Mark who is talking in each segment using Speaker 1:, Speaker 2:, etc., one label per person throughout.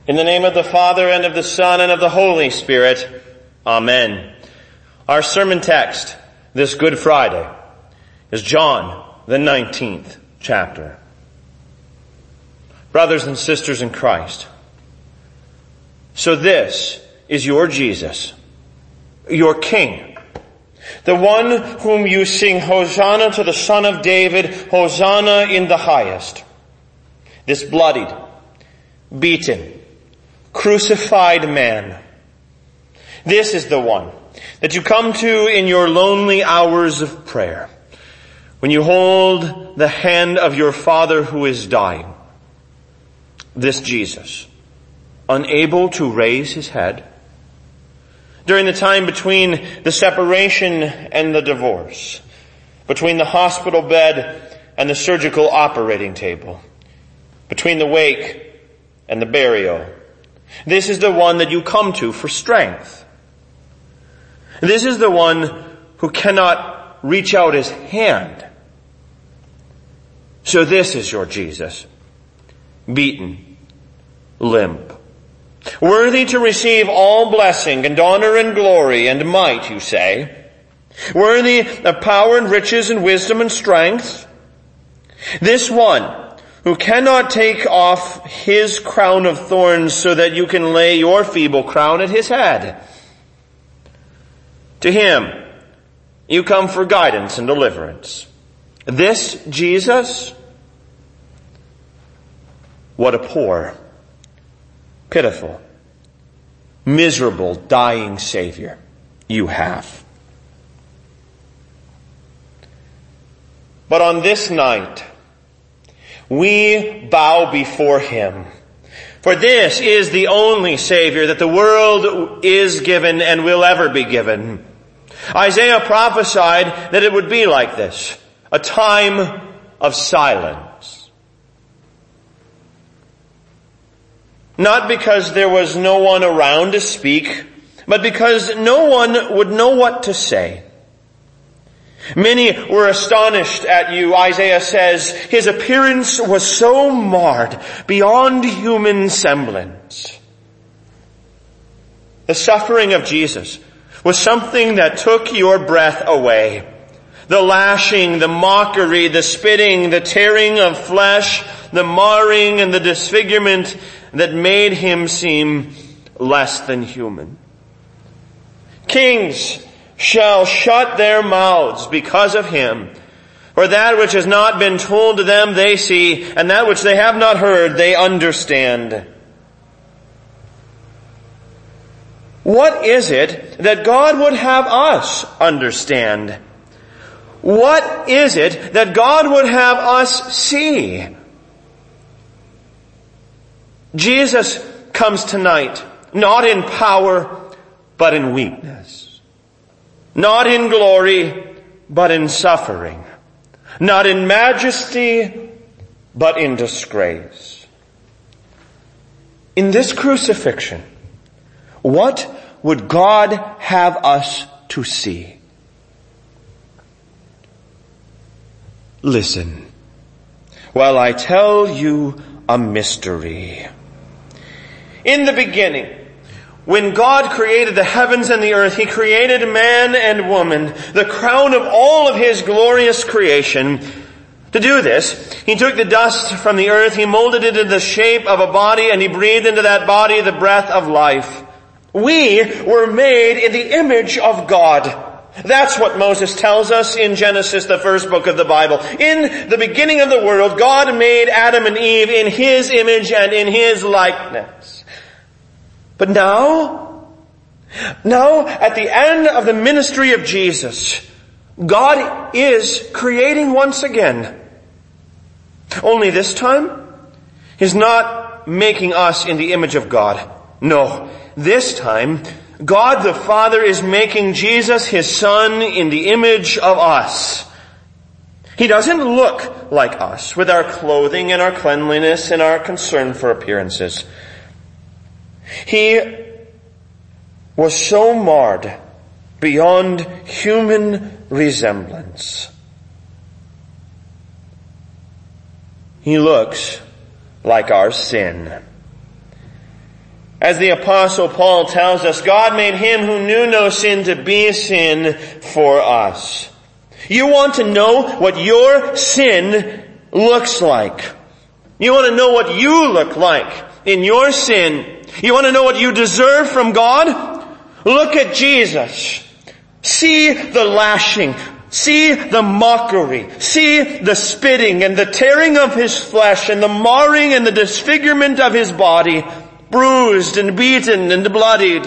Speaker 1: In the name of the Father, and of the Son, and of the Holy Spirit. Amen. Our sermon text this Good Friday is John, the 19th chapter. Brothers and sisters in Christ, so this is your Jesus, your King, the one whom you sing, Hosanna to the Son of David, Hosanna in the highest. This bloodied, beaten, crucified man. This is the one that you come to in your lonely hours of prayer, when you hold the hand of your Father who is dying. This Jesus, unable to raise his head, during the time between the separation and the divorce, between the hospital bed and the surgical operating table, between the wake and the burial. This is the one that you come to for strength. This is the one who cannot reach out his hand. So this is your Jesus, beaten, limp, worthy to receive all blessing and honor and glory and might, you say, worthy of power and riches and wisdom and strength. This one who cannot take off his crown of thorns so that you can lay your feeble crown at his head. To him you come for guidance and deliverance. This Jesus, what a poor, pitiful, miserable, dying Savior you have. But on this night, we bow before him. For this is the only Savior that the world is given and will ever be given. Isaiah prophesied that it would be like this, a time of silence. Not because there was no one around to speak, but because no one would know what to say. Many were astonished at you. Isaiah says, his appearance was so marred beyond human semblance. The suffering of Jesus was something that took your breath away. The lashing, the mockery, the spitting, the tearing of flesh, the marring and the disfigurement that made him seem less than human. Kings shall shut their mouths because of him. For that which has not been told to them they see, and that which they have not heard they understand. What is it that God would have us understand? What is it that God would have us see? Jesus comes tonight, not in power, but in weakness. Not in glory, but in suffering. Not in majesty, but in disgrace. In this crucifixion, what would God have us to see? Listen, while I tell you a mystery. In the beginning, when God created the heavens and the earth, he created man and woman, the crown of all of his glorious creation. To do this, he took the dust from the earth, he molded it into the shape of a body, and he breathed into that body the breath of life. We were made in the image of God. That's what Moses tells us in Genesis, the first book of the Bible. In the beginning of the world, God made Adam and Eve in his image and in his likeness. But now, at the end of the ministry of Jesus, God is creating once again. Only this time, he's not making us in the image of God. No, this time, God the Father is making Jesus, his Son, in the image of us. He doesn't look like us with our clothing and our cleanliness and our concern for appearances. He was so marred beyond human resemblance. He looks like our sin. As the Apostle Paul tells us, God made him who knew no sin to be sin for us. You want to know what your sin looks like. You want to know what you look like in your sin. You want to know what you deserve from God? Look at Jesus. See the lashing. See the mockery. See the spitting and the tearing of his flesh and the marring and the disfigurement of his body, bruised and beaten and bloodied.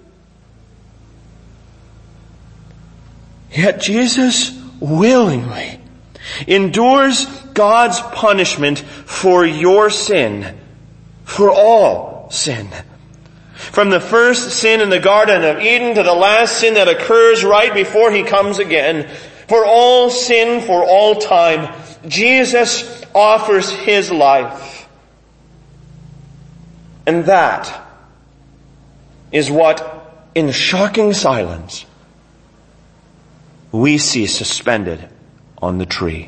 Speaker 1: Yet Jesus willingly endures God's punishment for your sin, for all sin. From the first sin in the Garden of Eden to the last sin that occurs right before he comes again, for all sin, for all time, Jesus offers his life. And that is what, in shocking silence, we see suspended on the tree.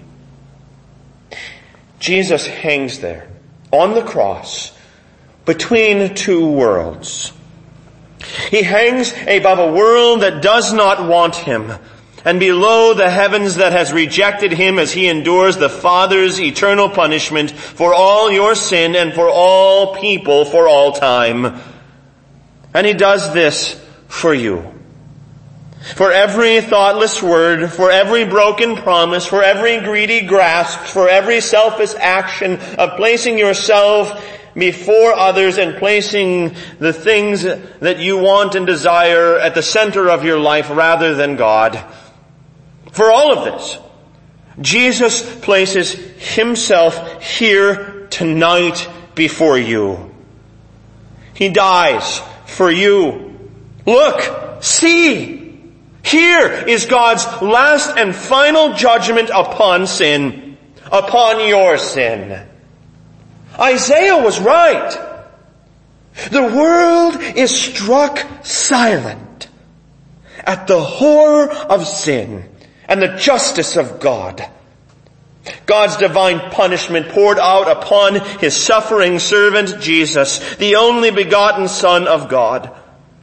Speaker 1: Jesus hangs there on the cross between two worlds. He hangs above a world that does not want him, and below the heavens that has rejected him as he endures the Father's eternal punishment for all your sin and for all people for all time. And he does this for you. For every thoughtless word, for every broken promise, for every greedy grasp, for every selfish action of placing yourself before others and placing the things that you want and desire at the center of your life rather than God. For all of this, Jesus places himself here tonight before you. He dies for you. Look, see! Here is God's last and final judgment upon sin, upon your sin. Isaiah was right. The world is struck silent at the horror of sin and the justice of God. God's divine punishment poured out upon his suffering servant Jesus, the only begotten Son of God.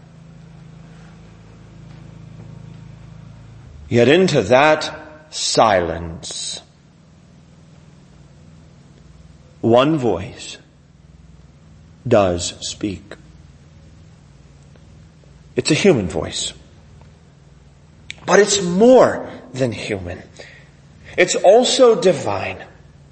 Speaker 1: Yet into that silence, one voice does speak. It's a human voice. But it's more than human. It's also divine.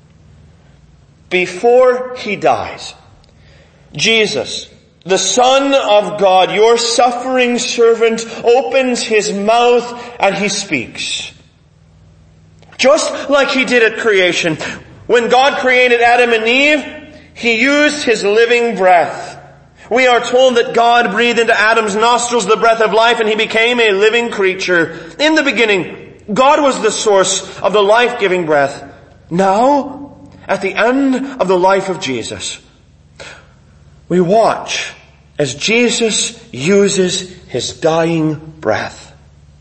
Speaker 1: Before he dies, Jesus, the Son of God, your suffering servant, opens his mouth and he speaks. Just like he did at creation. When God created Adam and Eve, he used his living breath. We are told that God breathed into Adam's nostrils the breath of life and he became a living creature. In the beginning, God was the source of the life-giving breath. Now, at the end of the life of Jesus, we watch as Jesus uses his dying breath.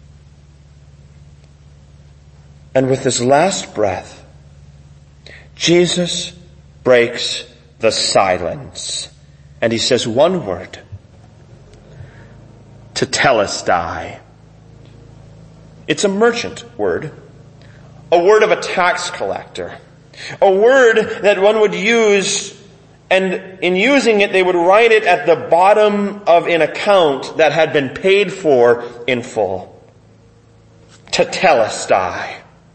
Speaker 1: And with his last breath, Jesus breaks the silence. And he says one word. Tetelestai. It's a merchant word. A word of a tax collector. A word that one would use, and in using it they would write it at the bottom of an account that had been paid for in full. Tetelestai.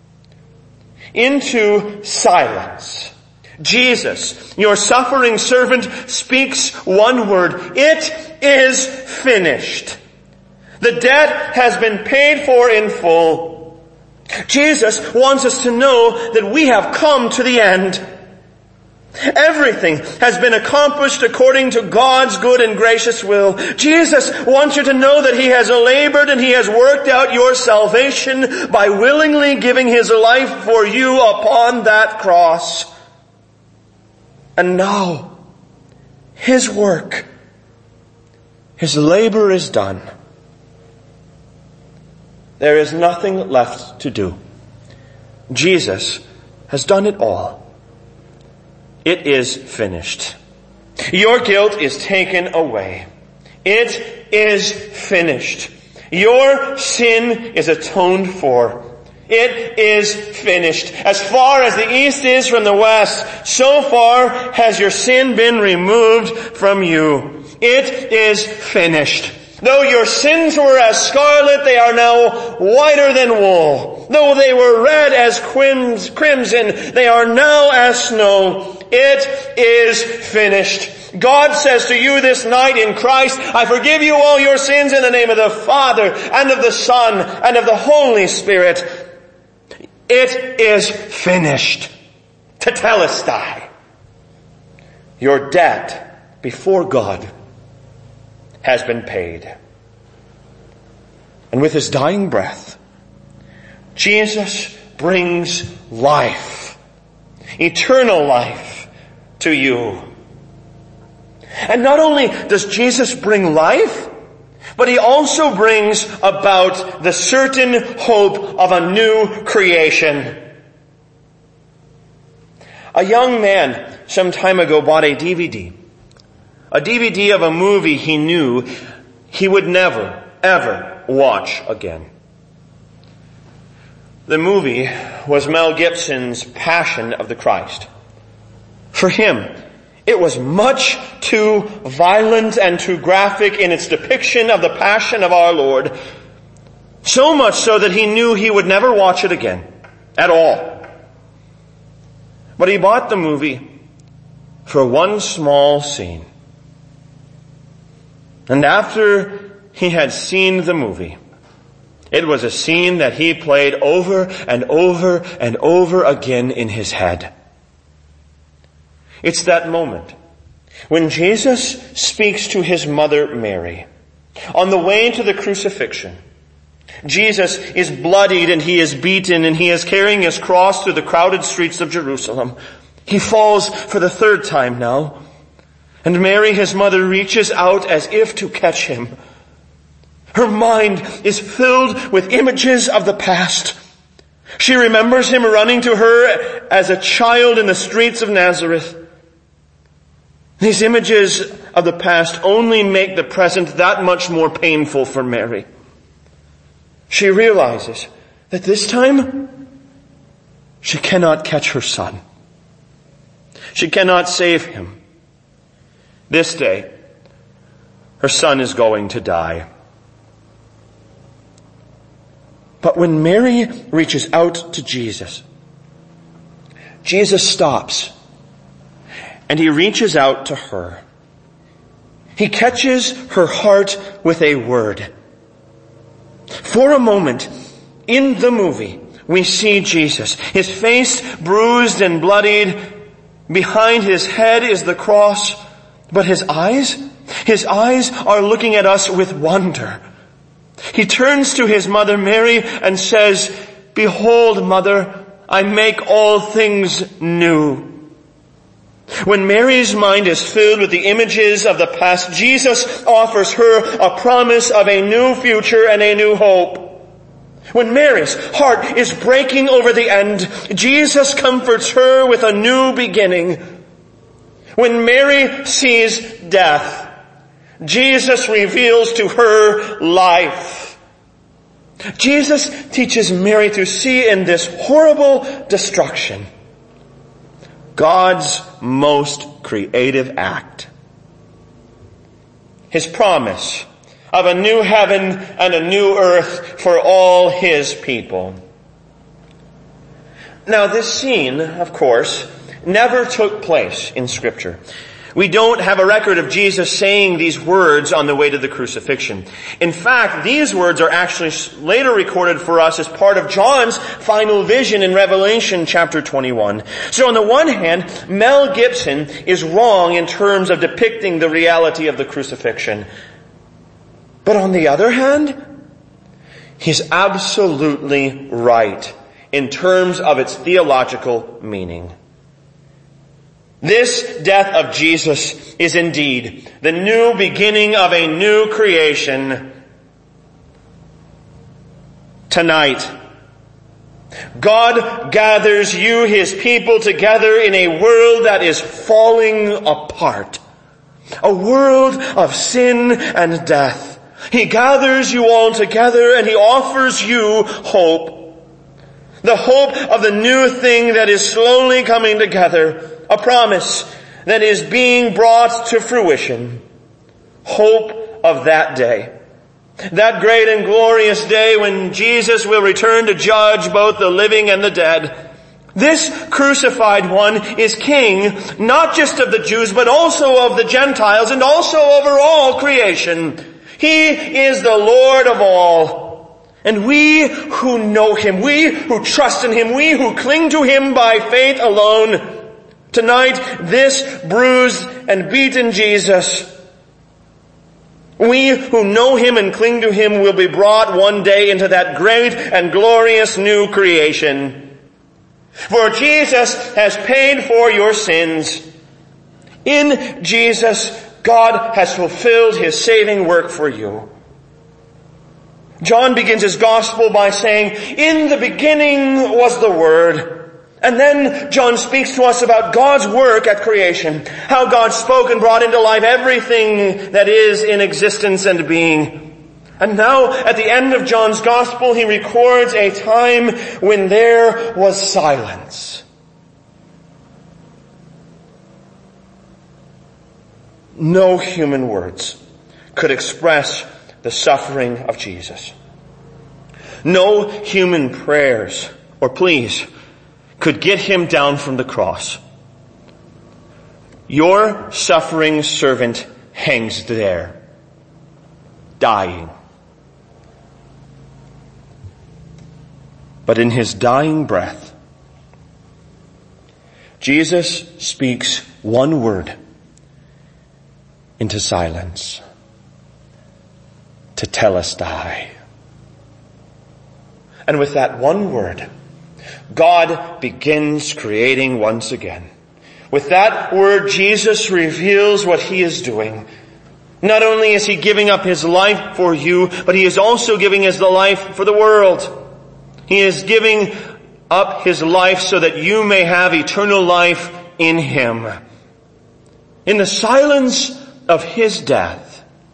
Speaker 1: Into silence. Jesus, your suffering servant, speaks one word. It is finished. The debt has been paid for in full. Jesus wants us to know that we have come to the end. Everything has been accomplished according to God's good and gracious will. Jesus wants you to know that he has labored and he has worked out your salvation by willingly giving his life for you upon that cross. And now, his work, his labor is done. There is nothing left to do. Jesus has done it all. It is finished. Your guilt is taken away. It is finished. Your sin is atoned for. It is finished. As far as the east is from the west, so far has your sin been removed from you. It is finished. Though your sins were as scarlet, they are now whiter than wool. Though they were red as crimson, they are now as snow. It is finished. God says to you this night in Christ, I forgive you all your sins in the name of the Father, and of the Son, and of the Holy Spirit. It is finished. Tetelestai. Your debt before God has been paid. And with his dying breath, Jesus brings life, eternal life to you. And not only does Jesus bring life, but he also brings about the certain hope of a new creation. A young man some time ago bought a DVD of a movie he knew he would never, ever watch again. The movie was Mel Gibson's Passion of the Christ. For him, it was much too violent and too graphic in its depiction of the passion of our Lord. So much so that he knew he would never watch it again. At all. But he bought the movie for one small scene. And after he had seen the movie, it was a scene that he played over and over and over again in his head. It's that moment when Jesus speaks to his mother Mary on the way to the crucifixion. Jesus is bloodied and he is beaten and he is carrying his cross through the crowded streets of Jerusalem. He falls for the third time now. And Mary, his mother, reaches out as if to catch him. Her mind is filled with images of the past. She remembers him running to her as a child in the streets of Nazareth. These images of the past only make the present that much more painful for Mary. She realizes that this time she cannot catch her son. She cannot save him. This day, her son is going to die. But when Mary reaches out to Jesus, Jesus stops and he reaches out to her. He catches her heart with a word. For a moment, in the movie, we see Jesus, his face bruised and bloodied. Behind his head is the cross, but his eyes are looking at us with wonder. He turns to his mother Mary and says, "Behold, mother, I make all things new." When Mary's mind is filled with the images of the past, Jesus offers her a promise of a new future and a new hope. When Mary's heart is breaking over the end, Jesus comforts her with a new beginning. When Mary sees death, Jesus reveals to her life. Jesus teaches Mary to see in this horrible destruction God's most creative act. His promise of a new heaven and a new earth for all his people. Now this scene, of course, never took place in Scripture. We don't have a record of Jesus saying these words on the way to the crucifixion. In fact, these words are actually later recorded for us as part of John's final vision in Revelation chapter 21. So on the one hand, Mel Gibson is wrong in terms of depicting the reality of the crucifixion. But on the other hand, he's absolutely right in terms of its theological meaning. This death of Jesus is indeed the new beginning of a new creation. Tonight, God gathers you, his people, together in a world that is falling apart. a world of sin and death. He gathers you all together and he offers you hope. The hope of the new thing that is slowly coming together. A promise that is being brought to fruition. Hope of that day. That great and glorious day when Jesus will return to judge both the living and the dead. This crucified one is king, not just of the Jews, but also of the Gentiles and also over all creation. He is the Lord of all. And we who know him, we who trust in him, we who cling to him by faith alone, tonight this bruised and beaten Jesus, we who know him and cling to him will be brought one day into that great and glorious new creation. For Jesus has paid for your sins. In Jesus, God has fulfilled his saving work for you. John begins his gospel by saying, in the beginning was the Word. And then John speaks to us about God's work at creation. How God spoke and brought into life everything that is in existence and being. And now at the end of John's gospel, he records a time when there was silence. No human words could express the suffering of Jesus. No human prayers or pleas could get him down from the cross. Your suffering servant hangs there, dying. But in his dying breath, Jesus speaks one word into silence. Tetelestai. And with that one word, God begins creating once again. With that word, Jesus reveals what he is doing. Not only is he giving up his life for you, but he is also giving his life for the world. He is giving up his life so that you may have eternal life in him. In the silence of his death,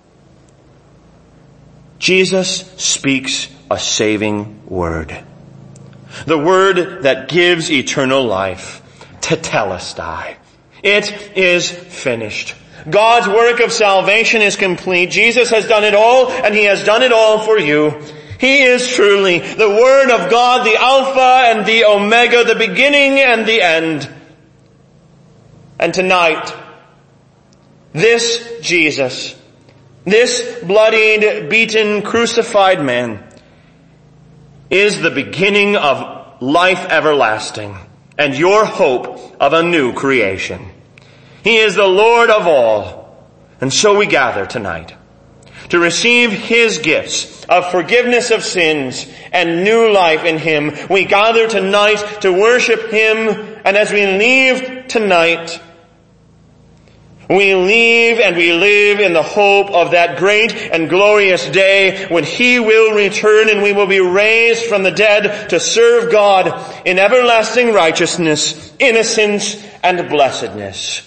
Speaker 1: Jesus speaks a saving word. The word that gives eternal life. Tetelestai. It is finished. God's work of salvation is complete. Jesus has done it all, and he has done it all for you. He is truly the Word of God, the Alpha and the Omega, the beginning and the end. And tonight, this Jesus, this bloodied, beaten, crucified man, is the beginning of life everlasting and your hope of a new creation. He is the Lord of all. And so we gather tonight to receive his gifts of forgiveness of sins and new life in him. We gather tonight to worship him, and as we leave tonight, we leave and we live in the hope of that great and glorious day when he will return and we will be raised from the dead to serve God in everlasting righteousness, innocence, and blessedness.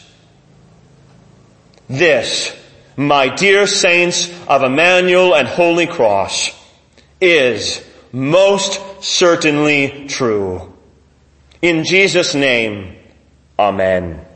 Speaker 1: This, my dear saints of Emmanuel and Holy Cross, is most certainly true. In Jesus' name, amen.